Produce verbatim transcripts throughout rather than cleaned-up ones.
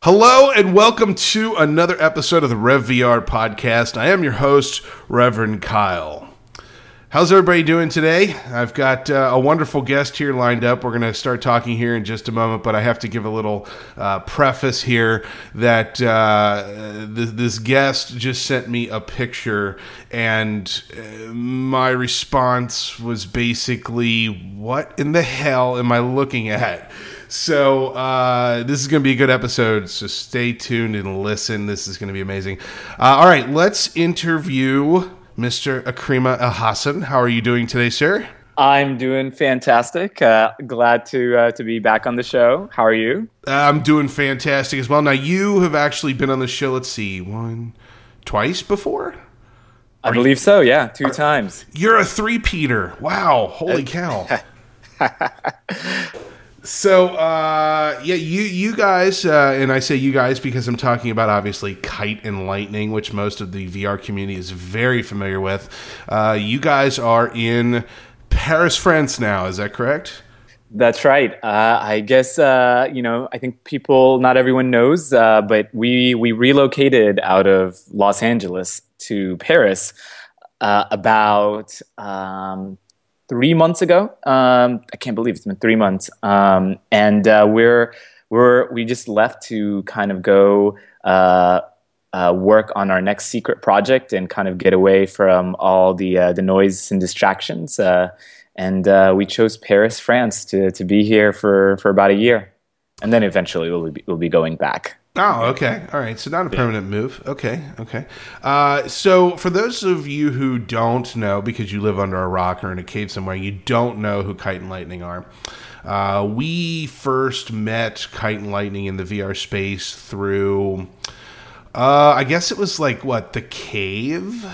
Hello and welcome to another episode of the Rev V R podcast. I am your host, Reverend Kyle. How's everybody doing today? I've got uh, a wonderful guest here lined up. We're going to start talking here in just a moment, but I have to give a little uh, preface here that uh, th- this guest just sent me a picture, and uh, my response was basically, what in the hell am I looking at? So uh, this is going to be a good episode, so stay tuned and listen. This is going to be amazing. Uh, all right, let's interview Mister Akrima Elhassan. How are you doing today, sir? I'm doing fantastic. Uh, glad to uh, to be back on the show. How are you? I'm doing fantastic as well. Now, you have actually been on the show, let's see, one, twice before? I are believe you, so, yeah, two are, times. You're a three-peater. Wow, holy cow. So, uh, yeah, you you guys, uh, and I say you guys because I'm talking about, obviously, Kite and Lightning, which most of the V R community is very familiar with. Uh, you guys are in Paris, France now, is that correct? That's right. Uh, I guess, uh, you know, I think people, not everyone knows, uh, but we, we relocated out of Los Angeles to Paris uh, about... Um, Three months ago, um, I can't believe it's been three months, um, and uh, we're we're we just left to kind of go uh, uh, work on our next secret project and kind of get away from all the uh, the noise and distractions. Uh, and uh, we chose Paris, France, to to be here for, for about a year, and then eventually we'll be, we'll be going back. Oh, okay. All right. So not a permanent move. Okay. Okay. Uh, so for those of you who don't know, because you live under a rock or in a cave somewhere, you don't know who Kite and Lightning are. Uh, we first met Kite and Lightning in the V R space through, uh, I guess it was like, what, The Cave?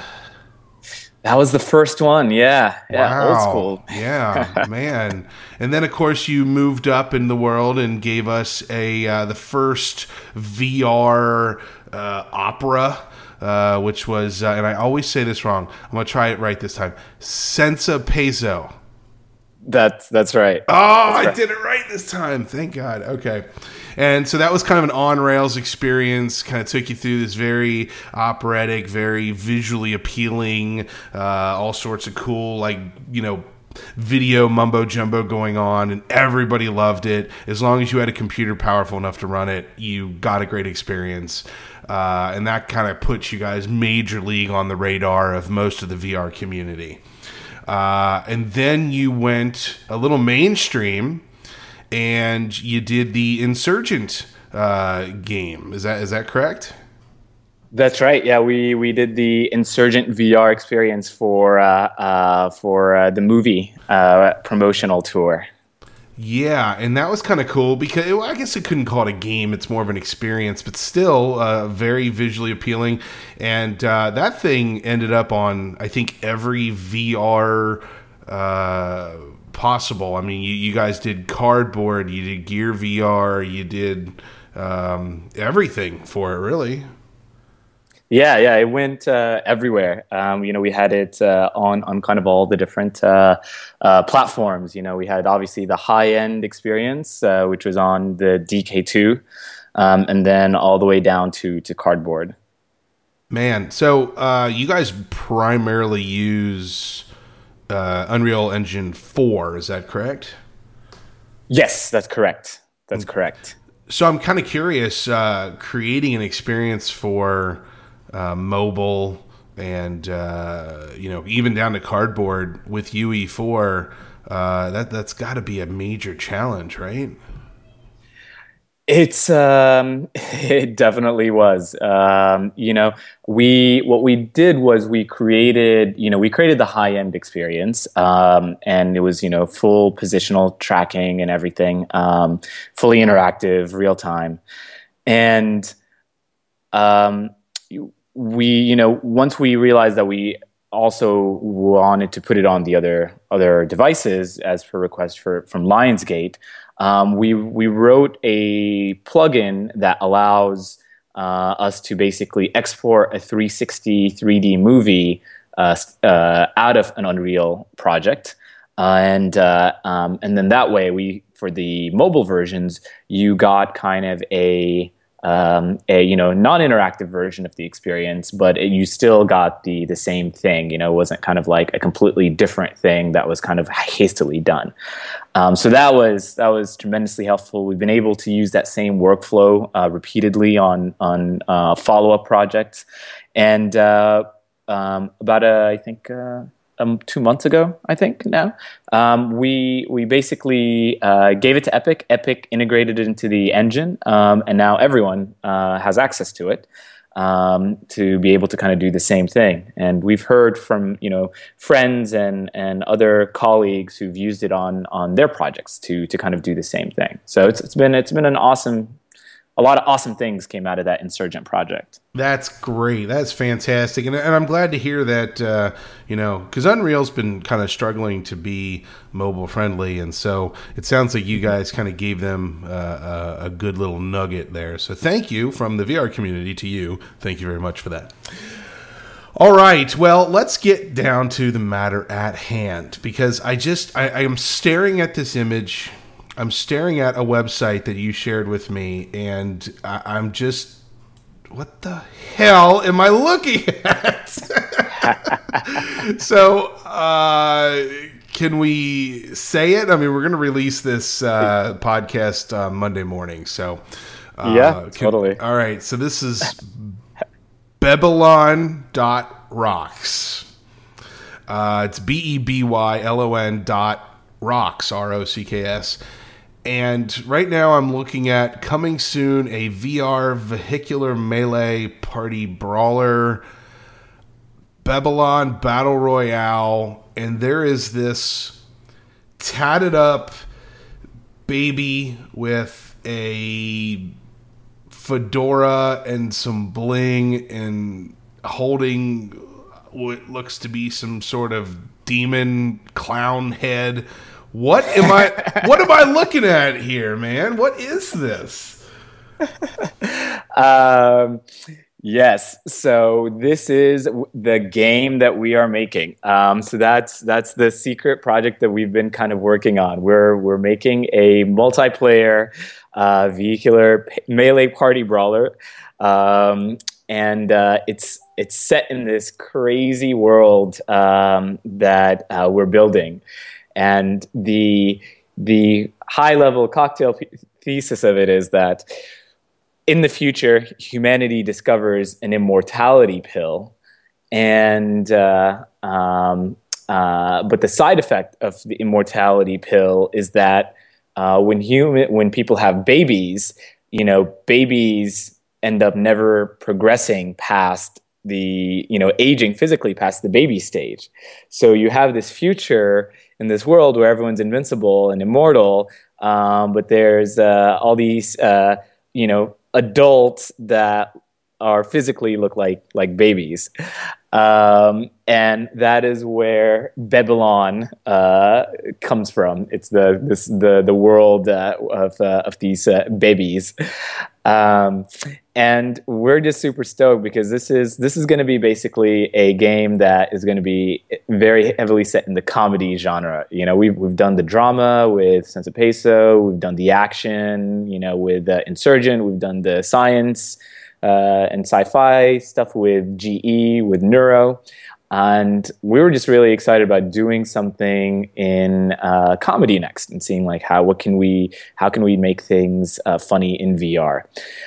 That was the first one, yeah. Yeah, wow. Old school. Yeah, man. And then, of course, you moved up in the world and gave us a uh, the first V R uh, opera, uh, which was, uh, and I always say this wrong. I'm going to try it right this time. Senza Peso. That's, that's right. Oh, that's I right. did it right this time. Thank God. Okay. And so that was kind of an on-rails experience, kind of took you through this very operatic, very visually appealing, uh, all sorts of cool, like, you know, video mumbo-jumbo going on, and everybody loved it. As long as you had a computer powerful enough to run it, you got a great experience. Uh, and that kind of puts you guys major league on the radar of most of the V R community. Uh, and then you went a little mainstream, and you did the Insurgent uh, game. Is that is that correct? That's right. Yeah, we, we did the Insurgent V R experience for uh, uh, for uh, the movie uh, promotional tour. Yeah, and that was kind of cool because well, I guess I couldn't call it a game. It's more of an experience, but still uh, very visually appealing. And uh, that thing ended up on, I think, every V R uh, possible. I mean, you, you guys did Cardboard, you did Gear V R, you did um, everything for it, really. Yeah, yeah, it went uh, everywhere. Um, you know, we had it uh, on on kind of all the different uh, uh, platforms. You know, we had obviously the high end experience, uh, which was on the D K two, um, and then all the way down to to Cardboard. Man, so uh, you guys primarily use uh, Unreal Engine four, is that correct? Yes, that's correct. That's correct. So I'm kind of curious, uh, creating an experience for uh, mobile and uh, you know, even down to Cardboard with U E four. Uh, that that's got to be a major challenge, right? It's um, it definitely was. Um, you know, we what we did was we created, you know, we created the high end experience, um, and it was, you know, full positional tracking and everything, um, fully interactive, real time, and um, we, you know, once we realized that we also wanted to put it on the other other devices as per request for from Lionsgate. Um, we we wrote a plugin that allows uh, us to basically export a three sixty three D movie uh, uh, out of an Unreal project, uh, and uh, um, and then that way we for the mobile versions you got kind of a um, a you know non-interactive version of the experience, but it, you still got the the same thing. You know, it wasn't kind of like a completely different thing that was kind of hastily done. Um, so that was that was tremendously helpful. We've been able to use that same workflow uh, repeatedly on on uh, follow-up projects, and uh, um, about a, I think. Uh, Um, two months ago, I think now, um, we we basically uh, gave it to Epic. Epic integrated it into the engine, um, and now everyone uh, has access to it um, to be able to kind of do the same thing. And we've heard from you know friends and and other colleagues who've used it on on their projects to to kind of do the same thing. So it's it's been it's been an awesome. A lot of awesome things came out of that Insurgent project. That's great. That's fantastic. And, and I'm glad to hear that, uh, you know, because Unreal's been kind of struggling to be mobile friendly. And so it sounds like you guys kind of gave them uh, a, a good little nugget there. So thank you from the V R community to you. Thank you very much for that. All right. Well, let's get down to the matter at hand, because I just, I, I am staring at this image. I'm staring at a website that you shared with me, and I, I'm just, what the hell am I looking at? So, uh, can we say it? I mean, we're going to release this uh, podcast uh, Monday morning. So, uh, yeah, can, totally. All right. So this is Bebylon dot rocks. Uh, it's B E B Y L O N dot rocks, R O C K S. And right now I'm looking at coming soon, a V R vehicular melee party brawler, Bebylon Battle Royale, and there is this tatted up baby with a fedora and some bling and holding what looks to be some sort of demon clown head. What am I what am I looking at here, man? What is this? um, yes. So this is the game that we are making. Um, so that's that's the secret project that we've been kind of working on. We're we're making a multiplayer uh, vehicular melee party brawler, um, and uh, it's it's set in this crazy world um, that uh, we're building. And the the high level cocktail p- thesis of it is that in the future, humanity discovers an immortality pill, and uh, um, uh, but the side effect of the immortality pill is that uh, when human when people have babies, you know, babies end up never progressing past the you know aging physically past the baby stage. So you have this future in this world where everyone's invincible and immortal, um, but there's uh, all these, uh, you know, adults that are physically look like like babies, um, and that is where Bebylon uh, comes from. It's the this the the world uh, of uh, of these uh, babies. Um, and we're just super stoked because this is this is going to be basically a game that is going to be very heavily set in the comedy genre. You know, we've we've done the drama with Sense of Peso, we've done the action, you know, with uh, Insurgent, we've done the science uh, and sci-fi stuff with G E, with Neuro. And we were just really excited about doing something in uh, comedy next, and seeing like how what can we how can we make things uh, funny in V R.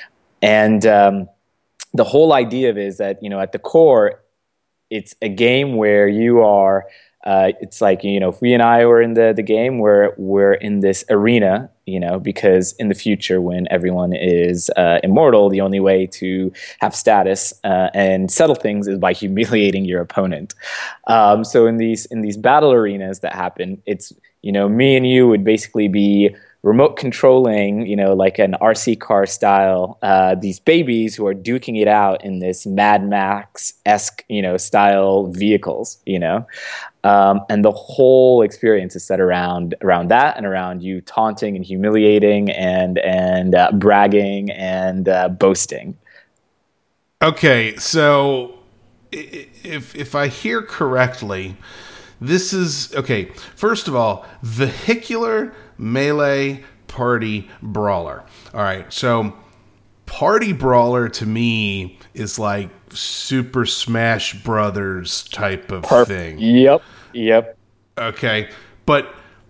And um, the whole idea of it is that, you know, at the core, it's a game where you are. Uh, it's like, you know, if we and I were in the the game, we're we're in this arena, you know, because in the future, when everyone is uh, immortal, the only way to have status uh, and settle things is by humiliating your opponent. Um, so in these in these battle arenas that happen, it's, you know, me and you would basically be remote controlling, you know, like an R C car style, uh, these babies who are duking it out in this Mad Max-esque, you know, style vehicles, you know. Um, and the whole experience is set around around that and around you taunting and humiliating and and uh, bragging and uh, boasting. Okay, so if if I hear correctly, this is okay. First of all, vehicular melee party brawler. All right, so party brawler to me is like Super Smash Brothers type of Perf- thing. Yep. Yep. Okay, but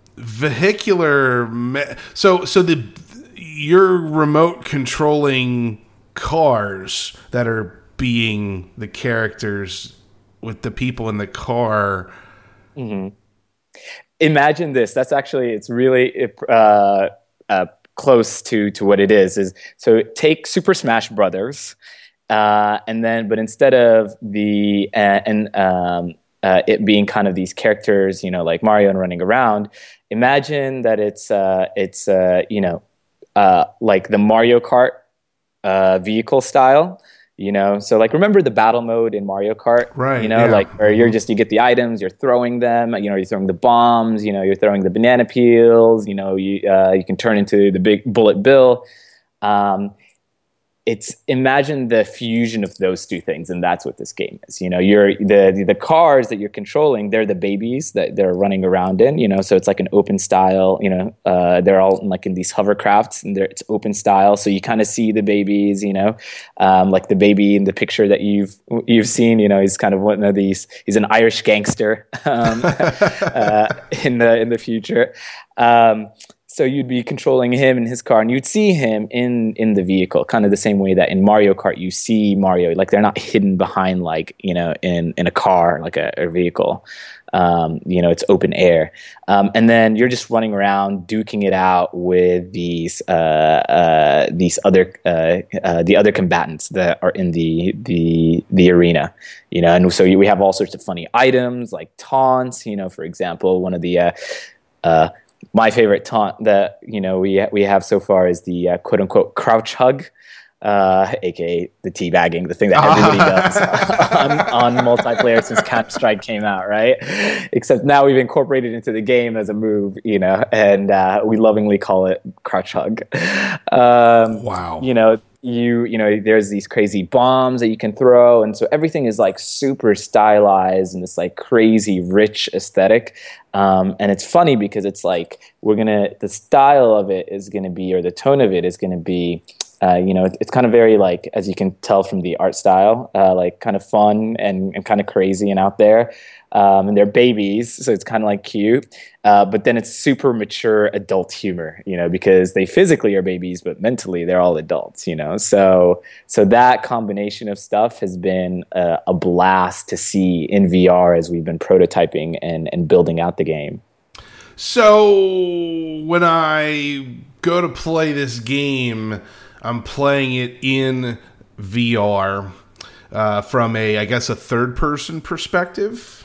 vehicular. Me- so so the you're remote controlling cars that are being the characters with the people in the car. Mm-hmm. Imagine this. That's actually, it's really uh, uh, close to, to what it is. Is so take Super Smash Brothers, uh, and then, but instead of the, uh, and um, uh, it being kind of these characters, you know, like Mario and running around, imagine that it's, uh, it's uh, you know, uh, like the Mario Kart uh, vehicle style. You know, so like remember the battle mode in Mario Kart, right? You know, yeah. like where you're just you get the items, you're throwing them, you know, you're throwing the bombs, you know, you're throwing the banana peels, you know, you uh, you can turn into the big bullet bill. Um, it's imagine the fusion of those two things, and that's what this game is. You know, you're the the cars that you're controlling, they're the babies that they're running around in. You know, so it's like an open style. You know, uh, they're all in, like in these hovercrafts, and it's open style. So you kind of see the babies. You know, um, like the baby in the picture that you've you've seen. You know, he's kind of one of these. He's an Irish gangster um, uh, in the in the future. Um, So you'd be controlling him in his car, and you'd see him in, in the vehicle, kind of the same way that in Mario Kart you see Mario. Like they're not hidden behind, like you know, in, in a car, like a, a vehicle. Um, you know, it's open air, um, and then you're just running around, duking it out with these uh, uh, these other uh, uh, the other combatants that are in the the the arena. You know, and so we have all sorts of funny items like taunts. You know, for example, one of the uh, uh, my favorite taunt that you know we we have so far is the uh, quote unquote crouch hug, uh, aka the teabagging, the thing that everybody does on, on multiplayer since Counter Strike came out, right? Except now we've incorporated it into the game as a move, you know, and uh, we lovingly call it crouch hug. Um, wow. You know. You you know there's these crazy bombs that you can throw, and so everything is like super stylized and this like crazy rich aesthetic, um, and it's funny because it's like we're gonna the style of it is gonna be or the tone of it is gonna be uh, you know, it's kind of very like, as you can tell from the art style, uh, like kind of fun and, and kind of crazy and out there. Um, and they're babies, so it's kind of like cute. Uh, but then it's super mature adult humor, you know, because they physically are babies, but mentally they're all adults, you know. So, so that combination of stuff has been uh, a blast to see in V R as we've been prototyping and, and building out the game. So when I go to play this game, I'm playing it in V R uh, from a, I guess, a third-person perspective.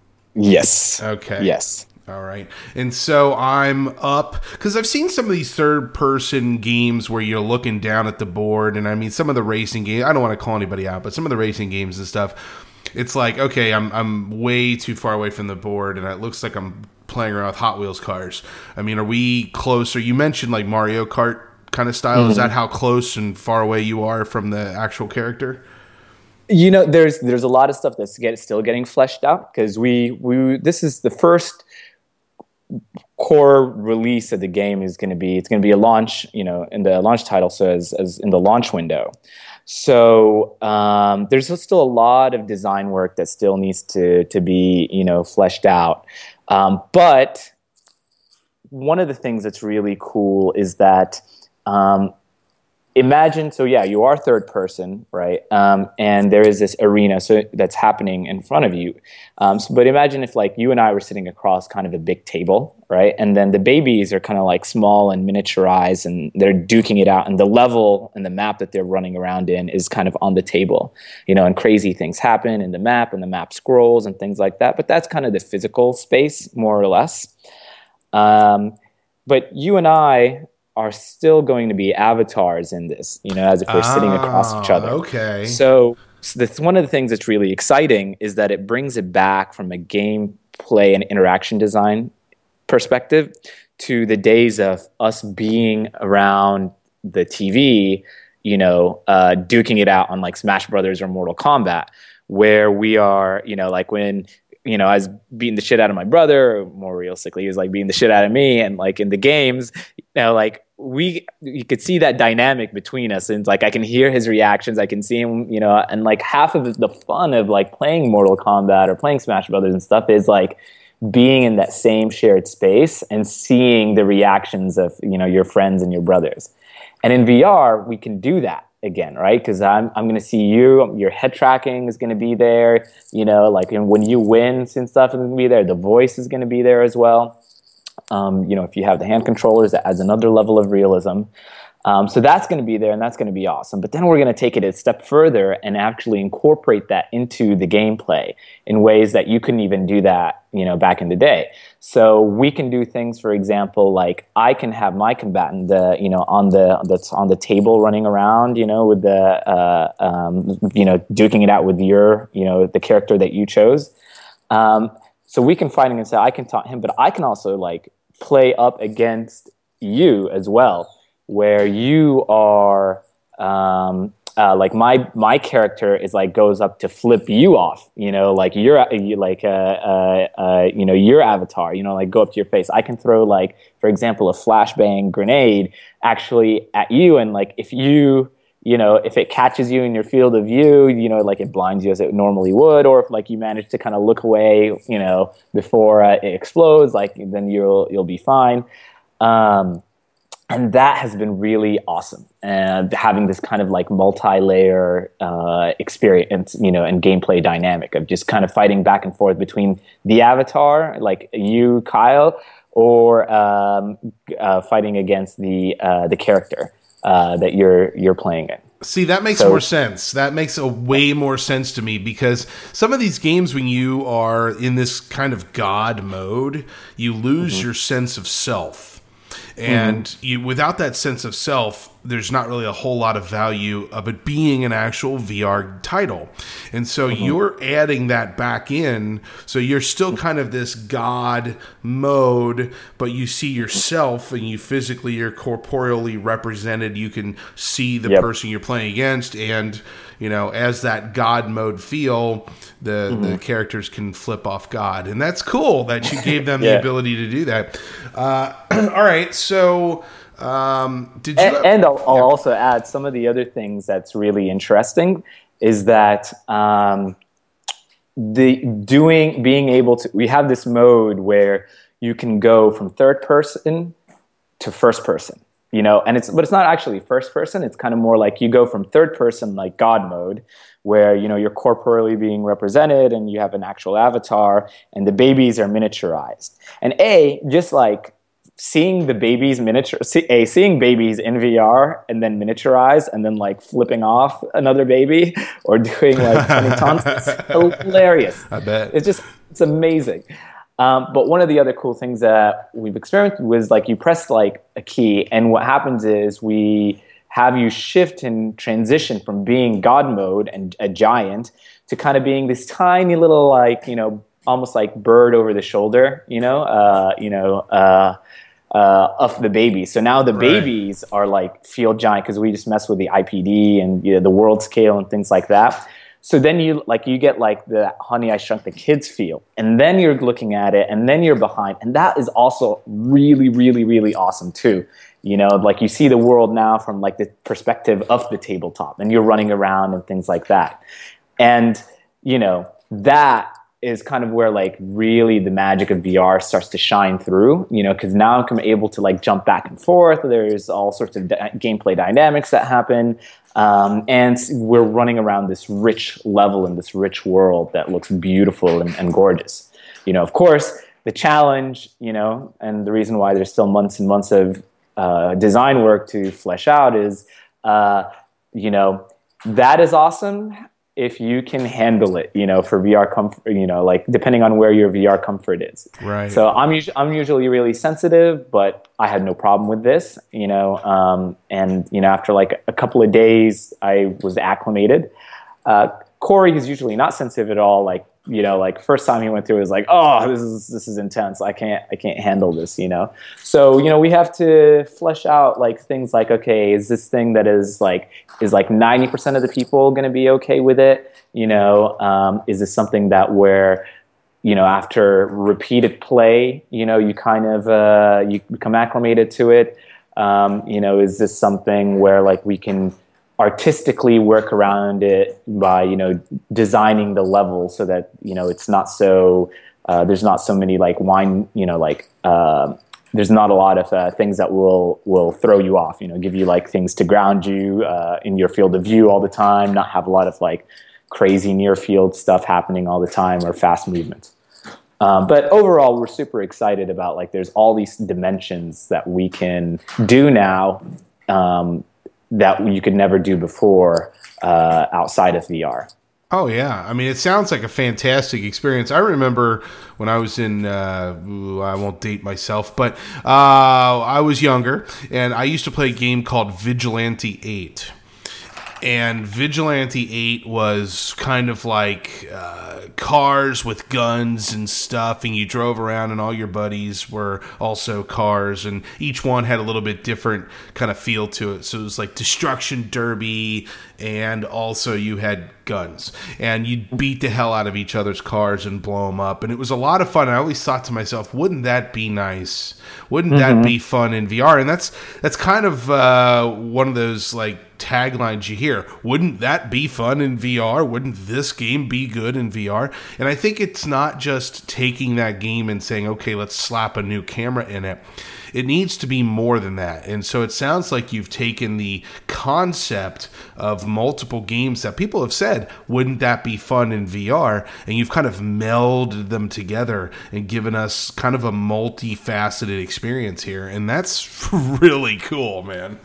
Yes. Okay. Yes. All right. And so I'm up, because I've seen some of these third-person games where you're looking down at the board, and I mean, some of the racing games, I don't want to call anybody out, but some of the racing games and stuff, it's like, okay, I'm I'm way too far away from the board, and it looks like I'm playing around with Hot Wheels cars. I mean, are we closer? You mentioned like Mario Kart kind of style. Mm-hmm. Is that how close and far away you are from the actual character? You know, there's there's a lot of stuff that's get, still getting fleshed out, because we we this is the first core release of the game is going to be it's going to be a launch, you know, in the launch title says as in the launch window. So um, there's still a lot of design work that still needs to to be, you know, fleshed out. Um, but one of the things that's really cool is that um, imagine, so yeah, you are third person, right? Um, and there is this arena so that's happening in front of you. Um, so, but imagine if like you and I were sitting across kind of a big table, right? And then the babies are kind of like small and miniaturized, and they're duking it out. And the level and the map that they're running around in is kind of on the table, you know, and crazy things happen in the map, and the map scrolls and things like that. But that's kind of the physical space, more or less. Um, but you and I are still going to be avatars in this, you know, as if we're oh, sitting across each other. Okay. So, so that's one of the things that's really exciting is that it brings it back from a gameplay and interaction design perspective to the days of us being around the T V, you know, uh, duking it out on like Smash Brothers or Mortal Kombat, where we are, you know, like when, you know, I was beating the shit out of my brother, or more realistically, he was like beating the shit out of me. And like in the games, you know, like we you could see that dynamic between us, and like I can hear his reactions, I can see him, you know, and like half of the fun of like playing Mortal Kombat or playing Smash Brothers and stuff is like being in that same shared space and seeing the reactions of, you know, your friends and your brothers. And in V R, we can do that again, right? Because I'm I'm going to see you, your head tracking is going to be there, you know, like and when you win and stuff is going to be there. The voice is going to be there as well. Um, you know, if you have the hand controllers, that adds another level of realism. Um, so that's going to be there, and that's going to be awesome. But then we're going to take it a step further and actually incorporate that into the gameplay in ways that you couldn't even do that, you know, back in the day. So we can do things, for example, like I can have my combatant, the you know, on the that's on the table running around, you know, with the uh, um, you know, duking it out with your, you know, the character that you chose. Um, so we can fight and say I can taunt him, but I can also like play up against you as well, where you are um, uh, like my my character is like goes up to flip you off, you know, like you're you like uh, uh, uh, you know, your avatar, you know, like go up to your face. I can throw like, for example, a flashbang grenade actually at you, and like if you you know if it catches you in your field of view, you know, like it blinds you as it normally would, or if like you manage to kind of look away, you know, before uh, it explodes, like then you'll you'll be fine. Um, And that has been really awesome, and having this kind of like multi-layer uh, experience, you know, and gameplay dynamic of just kind of fighting back and forth between the avatar, like you, Kyle, or um, uh, fighting against the uh, the character uh, that you're you're playing in. See, that makes so, more sense. That makes a way more sense to me, because some of these games, when you are in this kind of God mode, you lose mm-hmm. your sense of self. And mm-hmm. you, without that sense of self, there's not really a whole lot of value of it being an actual V R title. And so mm-hmm. you're adding that back in. So you're still kind of this God mode, but you see yourself and you physically, you're corporeally represented. You can see the yep. person you're playing against. And, you know, as that God mode feel, the, mm-hmm. the characters can flip off God. And that's cool that you gave them yeah. the ability to do that. Uh, all right. So... Um, did you and, have, and I'll, I'll yeah. also add some of the other things that's really interesting is that um, the doing being able to we have this mode where you can go from third person to first person, you know, and it's but it's not actually first person. It's kind of more like you go from third person, like God mode, where you know you're corporally being represented and you have an actual avatar, and the babies are miniaturized. And a just like. Seeing the babies miniature, see, a seeing babies in V R and then miniaturized and then like flipping off another baby or doing like twenty taunts, it's hilarious. I bet it's just it's amazing. Um, but one of the other cool things that we've experienced was like you press like a key, and what happens is we have you shift and transition from being God mode and a giant to kind of being this tiny little like you know almost like bird over the shoulder, you know, uh, you know. Uh, Uh, of the babies. So now the right. babies are like feel giant because we just mess with the I P D and you know, the world scale and things like that. So then you like you get like the Honey I Shrunk the Kids feel, and then you're looking at it, and then you're behind, and that is also really, really, really awesome too. You know, like you see the world now from like the perspective of the tabletop, and you're running around and things like that, and you know that. Is kind of where like really the magic of V R starts to shine through, you know, because now I'm able to like jump back and forth. There's all sorts of di- gameplay dynamics that happen. Um, and we're running around this rich level in this rich world that looks beautiful and, and gorgeous. You know, of course, the challenge, you know, and the reason why there's still months and months of uh, design work to flesh out is, uh, you know, that is awesome. If you can handle it, you know, for V R comfort, you know, like depending on where your V R comfort is. Right. So I'm usually I'm usually really sensitive, but I had no problem with this, you know. Um, and you know, after like a couple of days, I was acclimated. Uh, Corey is usually not sensitive at all. Like you know, like first time he went through, it was like, oh, this is this is intense. I can't I can't handle this, you know. So you know, we have to flesh out like things like, okay, is this thing that is like is like ninety percent of the people going to be okay with it? You know, um, is this something that where you know after repeated play, you know, you kind of uh, you become acclimated to it. Um, you know, is this something where like we can artistically work around it by, you know, designing the level so that, you know, it's not so, uh, there's not so many like wine, you know, like, uh, there's not a lot of uh, things that will will throw you off, you know, give you like things to ground you uh, in your field of view all the time, not have a lot of like crazy near field stuff happening all the time or fast movements. Um, but overall, we're super excited about like there's all these dimensions that we can do now um, that you could never do before uh, outside of V R. Oh, yeah. I mean, it sounds like a fantastic experience. I remember when I was in, uh, ooh, I won't date myself, but uh, I was younger, and I used to play a game called Vigilante eight. And Vigilante eight was kind of like uh, cars with guns and stuff, and you drove around and all your buddies were also cars, and each one had a little bit different kind of feel to it. So it was like Destruction Derby, and also you had guns. And you'd beat the hell out of each other's cars and blow them up. And it was a lot of fun. I always thought to myself, wouldn't that be nice? Wouldn't mm-hmm. that be fun in V R? And that's that's kind of uh, one of those like taglines you hear. Wouldn't that be fun in V R? Wouldn't this game be good in V R? And I think it's not just taking that game and saying, okay, let's slap a new camera in it. It needs to be more than that. And so it sounds like you've taken the concept of multiple games that people have said, wouldn't that be fun in V R? And you've kind of melded them together and given us kind of a multifaceted experience here. And that's really cool, man.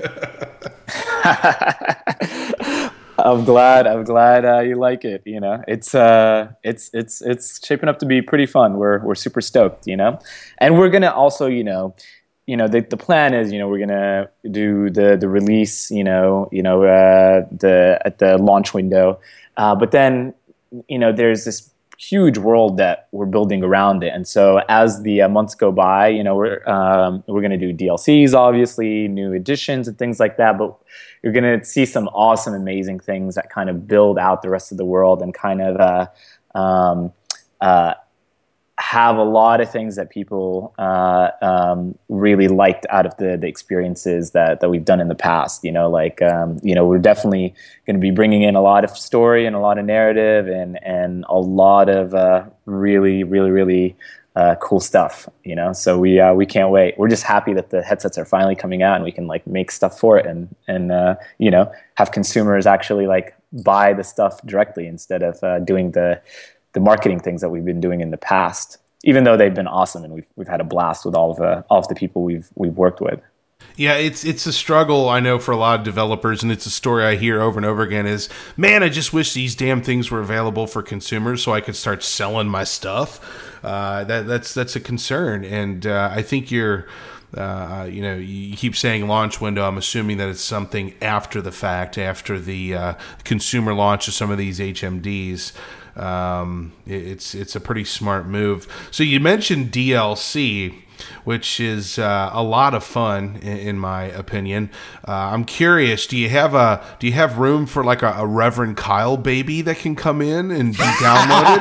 I'm glad. I'm glad uh, you like it. You know, it's uh, it's it's it's shaping up to be pretty fun. We're we're super stoked. You know, and we're gonna also, you know, you know, the the plan is, you know, we're gonna do the the release. You know, you know, uh, the at the launch window, uh, but then, you know, there's this huge world that we're building around it, and so as the uh, months go by, you know, we're um, we're gonna do D L Cs, obviously, new editions and things like that, but you're going to see some awesome, amazing things that kind of build out the rest of the world and kind of uh, um, uh, have a lot of things that people uh, um, really liked out of the, the experiences that, that we've done in the past. You know, like, um, you know, we're definitely going to be bringing in a lot of story and a lot of narrative and, and a lot of uh, really, really, really Uh, cool stuff, you know. So we uh, we can't wait. We're just happy that the headsets are finally coming out and we can like make stuff for it and and uh, you know, have consumers actually like buy the stuff directly instead of uh, doing the the marketing things that we've been doing in the past. Even though they've been awesome and we've we've had a blast with all of uh, all of the people we've we've worked with. Yeah, it's it's a struggle, I know, for a lot of developers, and it's a story I hear over and over again is, man, I just wish these damn things were available for consumers so I could start selling my stuff. Uh, that that's that's a concern, and uh, I think you're, uh, you know, you keep saying launch window. I'm assuming that it's something after the fact, after the uh, consumer launch of some of these H M Ds. Um, it, it's it's a pretty smart move. So you mentioned D L C, which is uh, a lot of fun, in, in my opinion. Uh, I'm curious, do you have a do you have room for like a, a Reverend Kyle baby that can come in and be downloaded?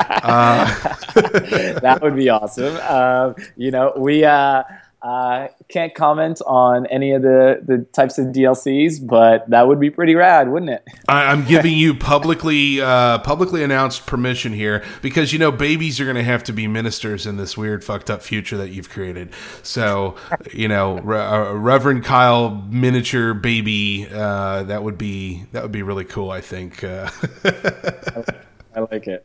uh, that would be awesome. Uh, you know, we uh, uh, can't comment on any of the, the types of D L Cs, but that would be pretty rad, wouldn't it? I, I'm giving you publicly uh, publicly announced permission here because, you know, babies are going to have to be ministers in this weird fucked up future that you've created. So, you know, Re- uh, Reverend Kyle miniature baby, uh, that would be that would be really cool, I think. Uh, I like it.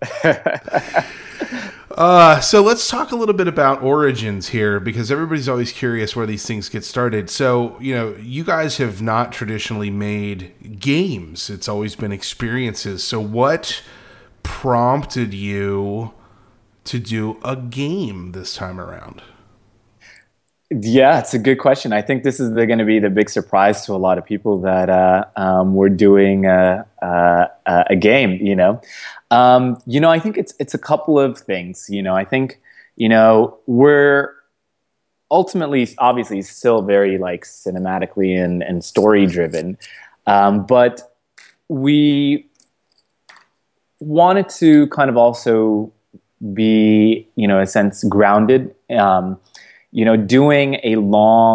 uh, so let's talk a little bit about Origins here, because everybody's always curious where these things get started. So, you know, you guys have not traditionally made games. It's always been experiences. So what prompted you to do a game this time around? Yeah, it's a good question. I think this is going to be the big surprise to a lot of people that uh, um, we're doing a, a, a game, you know. Um, you know, I think it's it's a couple of things. You know, I think, you know, we're ultimately, obviously, still very like cinematically and, and story driven, um, but we wanted to kind of also be, you know, in a sense, grounded. Um, you know, doing a long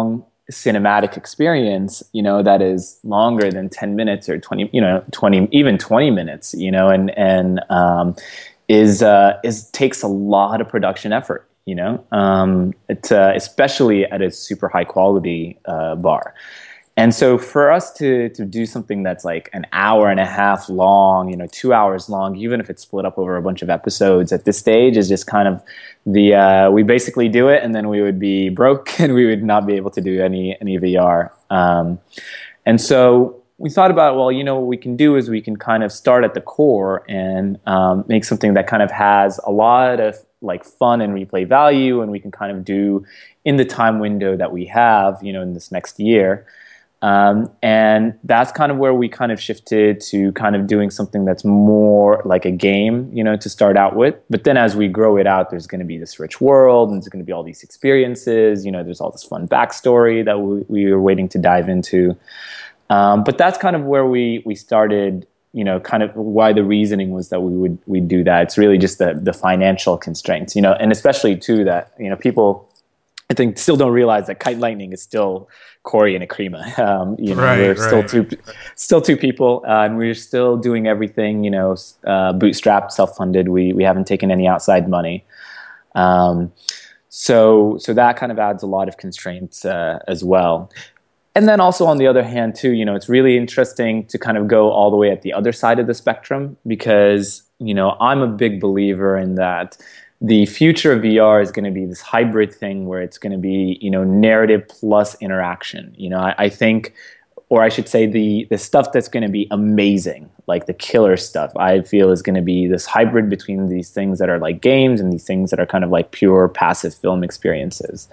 cinematic experience, you know, that is longer than ten minutes or twenty, you know, twenty, even twenty minutes, you know, and, and, um, is, uh, is takes a lot of production effort, you know, um, it, uh, especially at a super high quality, uh, bar. And so for us to to do something that's like an hour and a half long, you know, two hours long, even if it's split up over a bunch of episodes at this stage, is just kind of the uh, we basically do it, and then we would be broke, and we would not be able to do any any V R. Um, and so we thought about, well, you know, what we can do is we can kind of start at the core and um, make something that kind of has a lot of like fun and replay value, and we can kind of do in the time window that we have, you know, in this next year. Um, and that's kind of where we kind of shifted to kind of doing something that's more like a game, you know, to start out with. But then as we grow it out, there's going to be this rich world, and there's going to be all these experiences, you know, there's all this fun backstory that we, we were waiting to dive into. Um, but that's kind of where we, we started, you know, kind of why the reasoning was that we would, we'd do that. It's really just the, the financial constraints, you know, and especially too that, you know, people, I think, still don't realize that Kite Lightning is still Corey and Akrima. Um, you know, right, we're right. still two, still two people, uh, and we're still doing everything, you know, uh, bootstrapped, self-funded. We we haven't taken any outside money. Um, so so that kind of adds a lot of constraints uh, as well. And then also on the other hand too, you know, it's really interesting to kind of go all the way at the other side of the spectrum, because, you know, I'm a big believer in that the future of V R is going to be this hybrid thing where it's going to be, you know, narrative plus interaction. You know, I, I think, or I should say the, the stuff that's going to be amazing, like the killer stuff, I feel is going to be this hybrid between these things that are like games and these things that are kind of like pure passive film experiences.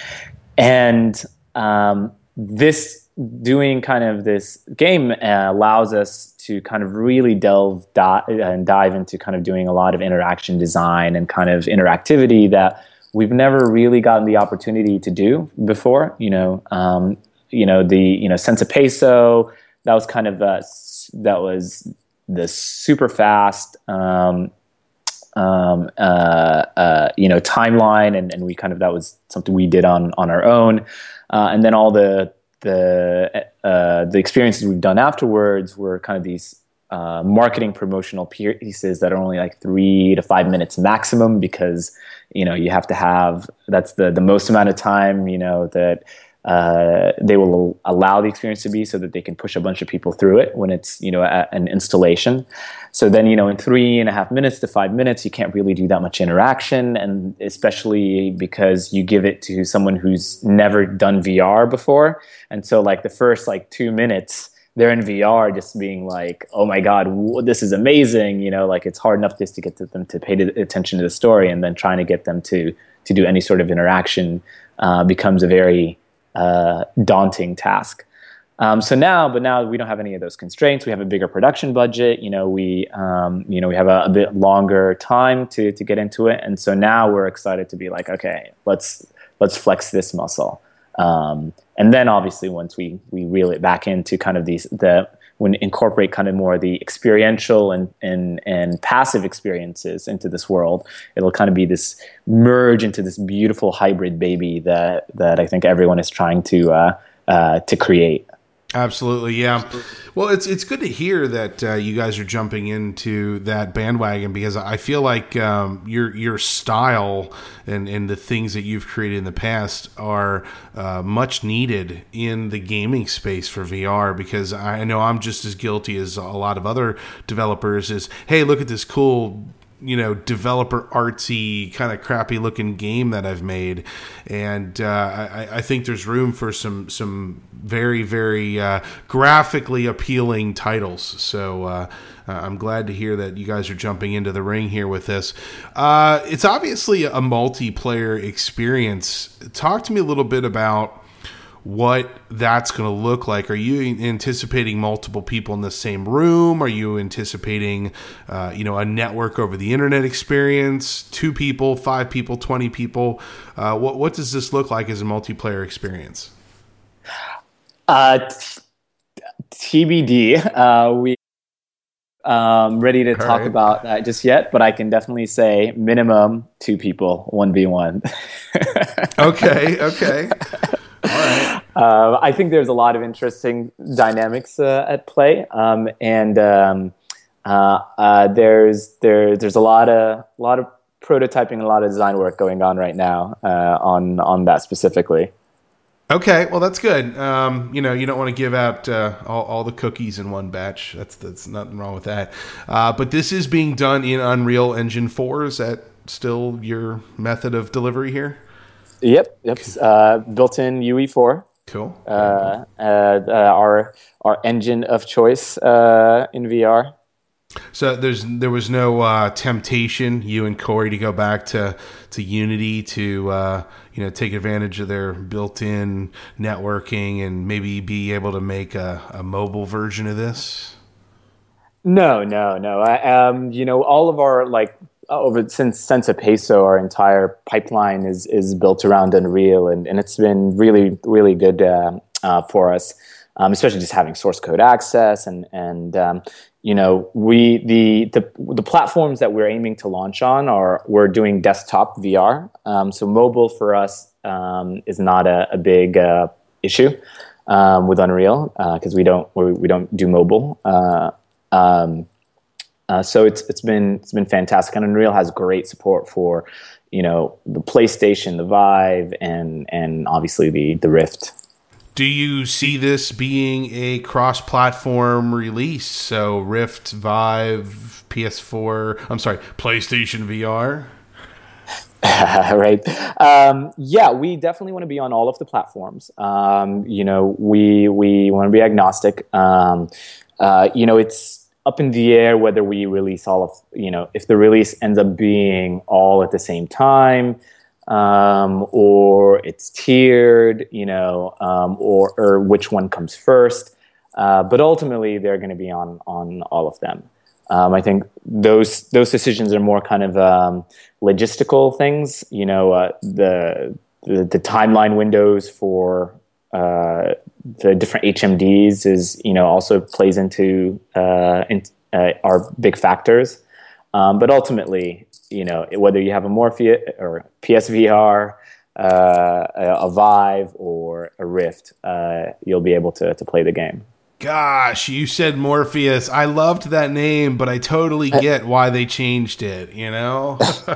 And um, this doing kind of this game uh, allows us to kind of really delve di- and dive into kind of doing a lot of interaction design and kind of interactivity that we've never really gotten the opportunity to do before. You know, um, you know the you know Sense of Peso, that was kind of uh, that was the super fast um, um, uh, uh, you know timeline, and, and we kind of that was something we did on on our own, uh, and then all the the uh, the experiences we've done afterwards were kind of these uh, marketing promotional pieces that are only like three to five minutes maximum, because, you know, you have to have, that's the, the most amount of time, you know, that uh, they will allow the experience to be, so that they can push a bunch of people through it when it's, you know, a, an installation. So then, you know, in three and a half minutes to five minutes, you can't really do that much interaction. And especially because you give it to someone who's never done V R before. And so like the first like two minutes, they're in V R just being like, oh my God, w- this is amazing. You know, like it's hard enough just to get to them to pay attention to the story, and then trying to get them to, to do any sort of interaction uh, becomes a very uh, daunting task. Um, so now, but now we don't have any of those constraints. We have a bigger production budget. You know, we, um, you know, we have a, a bit longer time to to get into it, and so now we're excited to be like, okay, let's let's flex this muscle. Um, and then obviously once we we reel it back into kind of these the when incorporate kind of more the experiential and and and passive experiences into this world, it'll kind of be this merge into this beautiful hybrid baby that that I think everyone is trying to uh, uh, to create. Absolutely, yeah. Well, it's it's good to hear that uh, you guys are jumping into that bandwagon, because I feel like um, your your style and, and the things that you've created in the past are uh, much needed in the gaming space for V R, because I know I'm just as guilty as a lot of other developers is, hey, look at this cool, you know, developer artsy kind of crappy looking game that I've made. And uh, I, I think there's room for some, some very, very uh, graphically appealing titles. So uh, I'm glad to hear that you guys are jumping into the ring here with this. Uh, it's obviously a multiplayer experience. Talk to me a little bit about what that's going to look like. Are you anticipating multiple people in the same room? Are you anticipating, uh, you know, a network over the internet experience? Two people, five people, twenty people? Uh, what what does this look like as a multiplayer experience? Uh, T B D. Uh, we um ready to All talk right. about that just yet, but I can definitely say minimum two people, one v one. Okay. Okay. All right. Uh, I think there's a lot of interesting dynamics uh, at play, um, and um, uh, uh, there's there there's a lot of a lot of prototyping, a lot of design work going on right now uh, on on that specifically. Okay, well that's good. Um, you know, you don't want to give out uh, all, all the cookies in one batch. That's that's nothing wrong with that. Uh, but this is being done in Unreal Engine four. Is that still your method of delivery here? Yep, yep. Uh, built-in U E four. Cool. Uh, uh, uh, our our engine of choice uh, in V R. So there's there was no uh, temptation, you and Corey, to go back to to Unity to uh, you know take advantage of their built-in networking and maybe be able to make a, a mobile version of this. No, no, no. I, um, you know, all of our like over since since Apeso, our entire pipeline is is built around Unreal, and, and it's been really really good uh, uh, for us, um, especially just having source code access and and um, you know we the the the platforms that we're aiming to launch on are we're doing desktop V R, um, so mobile for us um, is not a, a big uh, issue um, with Unreal because uh, we don't we, we don't do mobile. Uh, um, Uh, so it's it's been it's been fantastic, and Unreal has great support for, you know, the PlayStation, the Vive, and and obviously the the Rift. Do you see this being a cross-platform release? So Rift, Vive, P S four. I'm sorry, PlayStation V R. Right. Um, yeah, we definitely want to be on all of the platforms. Um, you know, we we want to be agnostic. Um, uh, you know, it's up in the air whether we release all of, you know, if the release ends up being all at the same time, um, or it's tiered, you know, um, or, or which one comes first. Uh, but ultimately, they're going to be on on all of them. Um, I think those those decisions are more kind of um, logistical things. You know, uh, the, the the timeline windows for uh, the different H M Ds is, you know, also plays into uh, in, uh, our big factors. Um, but ultimately, you know, whether you have a Morpheus or P S V R, uh, a Vive or a Rift, uh, you'll be able to to play the game. Gosh, you said Morpheus. I loved that name, but I totally get why they changed it, you know?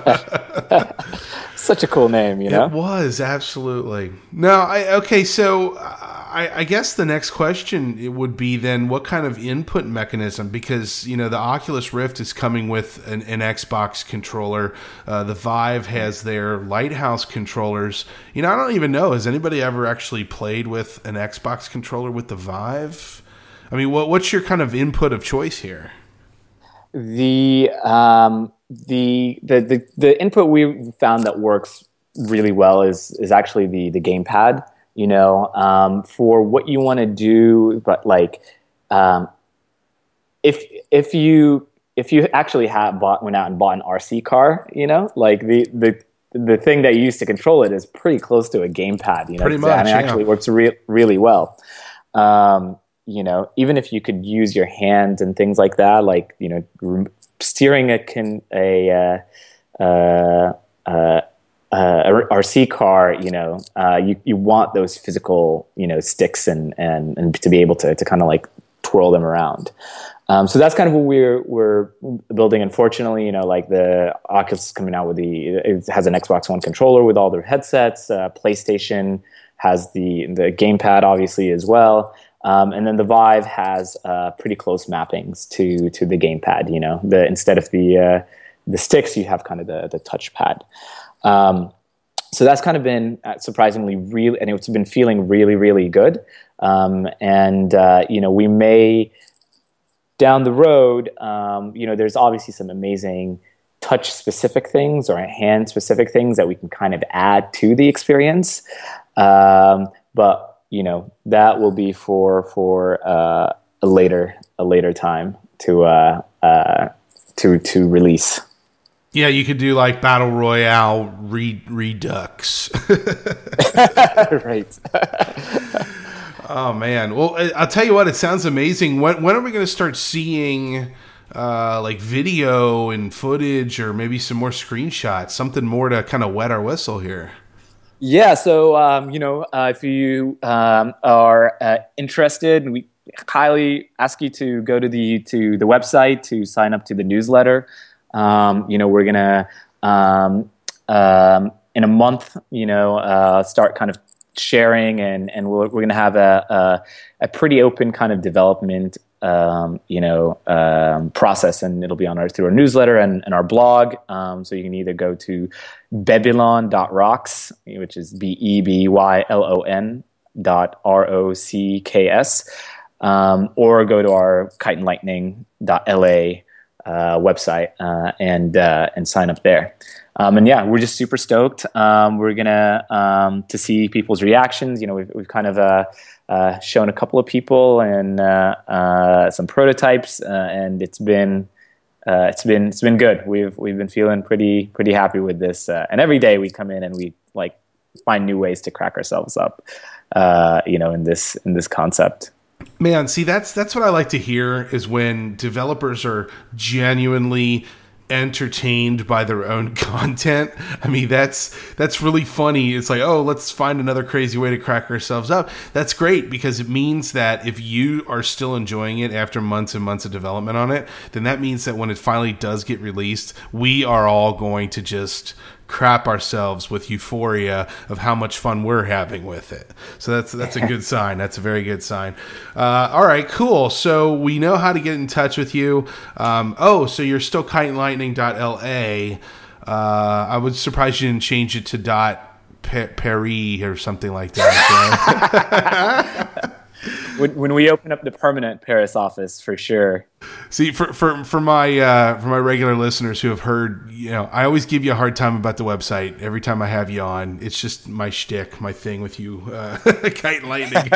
Such a cool name, you know? It was, absolutely. No, I okay, so I, I guess the next question it would be then what kind of input mechanism, because, you know, the Oculus Rift is coming with an, an Xbox controller. Uh, the Vive has their Lighthouse controllers. You know, I don't even know, has anybody ever actually played with an Xbox controller with the Vive? I mean, what what's your kind of input of choice here? The um, the, the the the input we found that works really well is is actually the the gamepad. You know, um, for what you want to do, but like, um, if if you if you actually have bought went out and bought an R C car, you know, like the the the thing that you use to control it is pretty close to a gamepad. You know, pretty much, and it yeah. actually works re- really well. Um, you know, even if you could use your hands and things like that, like, you know, steering a can a uh, uh, uh, uh, R C car, you know, uh, you you want those physical, you know, sticks and and and to be able to to kind of like twirl them around. Um, so that's kind of what we're we're building. Unfortunately, you know, like the Oculus is coming out with the it has an Xbox One controller with all their headsets. Uh, PlayStation has the the gamepad, obviously, as well. Um, and then the Vive has uh, pretty close mappings to to the gamepad. You know, the instead of the uh, the sticks, you have kind of the the touchpad. Um, so that's kind of been surprisingly really, and it's been feeling really really good. Um, and uh, you know, we may down the road, um, you know, there's obviously some amazing touch specific things or hand specific things that we can kind of add to the experience, um, but you know, that will be for for uh, a later a later time to uh, uh, to to release. Yeah, you could do like Battle Royale re- Redux. Right. Oh man. Well, I'll tell you what. It sounds amazing. When when are we going to start seeing uh, like video and footage, or maybe some more screenshots, something more to kind of wet our whistle here? Yeah, so um, you know, uh, if you um, are uh, interested, we highly ask you to go to the to the website to sign up to the newsletter. Um, you know, we're gonna um, um, in a month, you know, uh, start kind of sharing, and and we're, we're gonna have a, a a pretty open kind of development, um, you know, um, process, and it'll be on our through our newsletter and, and our blog. Um, so you can either go to bebylon dot rocks, which is B E B Y L O N dot R O C K S, um, or go to our kite and lightning dot L A uh, website uh, and uh, and sign up there. Um, and yeah, we're just super stoked. Um, we're gonna um, to see people's reactions. You know, we've we've kind of uh, uh, shown a couple of people and uh, uh, some prototypes, uh, and it's been uh, it's been it's been good. We've we've been feeling pretty pretty happy with this. Uh, and every day we come in and we like find new ways to crack ourselves up. Uh, you know, in this in this concept. Man, see, that's that's what I like to hear is when developers are genuinely entertained by their own content. I mean, that's that's really funny. It's like, oh, let's find another crazy way to crack ourselves up. That's great, because it means that if you are still enjoying it after months and months of development on it, then that means that when it finally does get released, we are all going to just crap ourselves with euphoria of how much fun we're having with it. So that's that's a good sign. That's a very good sign. Uh, all right, cool. So we know how to get in touch with you. Um, oh, so you're still kite and lightning dot L A. Uh, I was surprised you didn't change it to dot Paris or something like that. So. When, when we open up the permanent Paris office, for sure. See, for for for my uh, for my regular listeners who have heard, you know, I always give you a hard time about the website every time I have you on. It's just my shtick, my thing with you, uh, kite and lightning.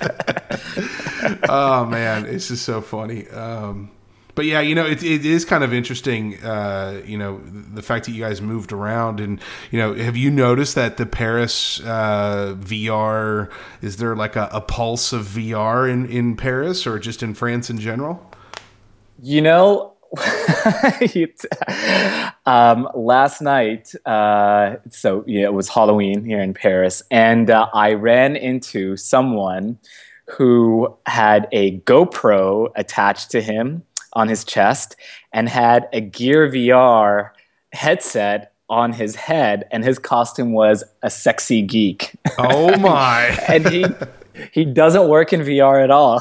Oh man, it's just so funny. Um, But yeah, you know, it, it is kind of interesting, uh, you know, the fact that you guys moved around. And, you know, have you noticed that the Paris uh, V R, is there like a, a pulse of V R in, in Paris or just in France in general? You know, um, last night, uh, so yeah, it was Halloween here in Paris, and uh, I ran into someone who had a GoPro attached to him on his chest and had a Gear V R headset on his head, and his costume was a sexy geek. Oh my. And he he doesn't work in V R at all.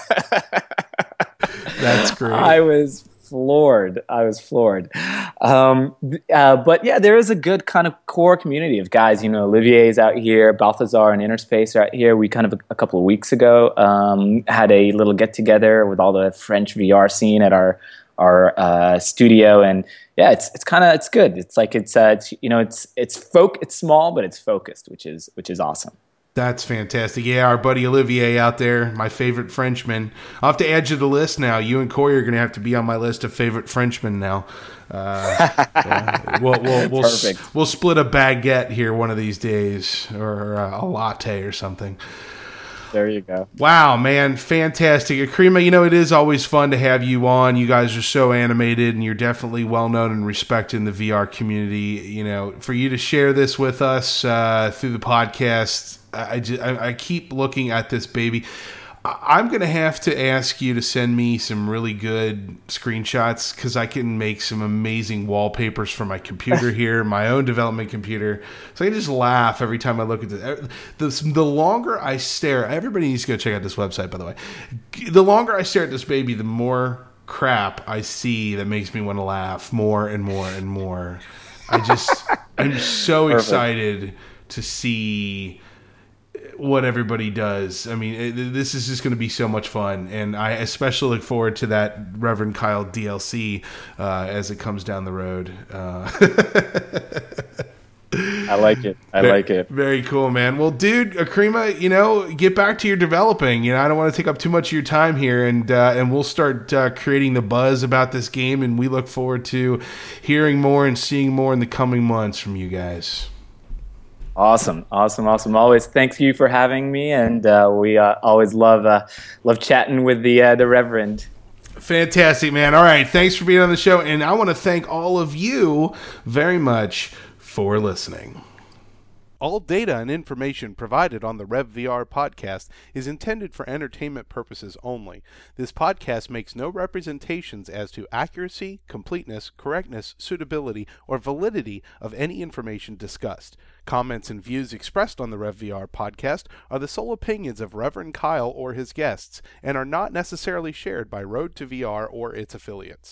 That's great. I was floored. I was floored. Um, uh, but yeah, there is a good kind of core community of guys. You know, Olivier's out here, Balthazar and Innerspace are out here. We kind of a, a couple of weeks ago um, had a little get together with all the French V R scene at our our uh, studio, and yeah, it's it's kind of it's good. It's like it's uh, it's you know it's it's folk it's small, but it's focused, which is which is awesome. That's fantastic. Yeah, our buddy Olivier out there, my favorite Frenchman. I'll have to add you to the list now. You and Corey are going to have to be on my list of favorite Frenchmen now. Uh, yeah. We'll we'll we'll, s- we'll split a baguette here one of these days, or uh, a latte or something. There you go. Wow, man, fantastic. Akrima, you know, it is always fun to have you on. You guys are so animated, and you're definitely well-known and respected in the V R community. You know, for you to share this with us uh, through the podcast, I, just, I, I keep looking at this baby. I'm going to have to ask you to send me some really good screenshots, because I can make some amazing wallpapers for my computer here, my own development computer. So I can just laugh every time I look at this. The, the longer I stare, everybody needs to go check out this website, by the way. The longer I stare at this baby, the more crap I see that makes me want to laugh more and more and more. I just, I'm so Perfect. excited to see what everybody does. I mean, it, this is just going to be so much fun, and I especially look forward to that Reverend Kyle D L C uh, as it comes down the road. Uh, I like it. I very, like it. Very cool, man. Well, dude, Akrima, you know, get back to your developing. You know, I don't want to take up too much of your time here, and uh, and we'll start uh, creating the buzz about this game, and we look forward to hearing more and seeing more in the coming months from you guys. Awesome, awesome, awesome. Always thank you for having me, and uh, we uh, always love uh, love chatting with the uh, the Reverend. Fantastic, man. All right, thanks for being on the show, and I want to thank all of you very much for listening. All data and information provided on the RevVR podcast is intended for entertainment purposes only. This podcast makes no representations as to accuracy, completeness, correctness, suitability, or validity of any information discussed. Comments and views expressed on the RevVR podcast are the sole opinions of Reverend Kyle or his guests, and are not necessarily shared by Road to V R or its affiliates.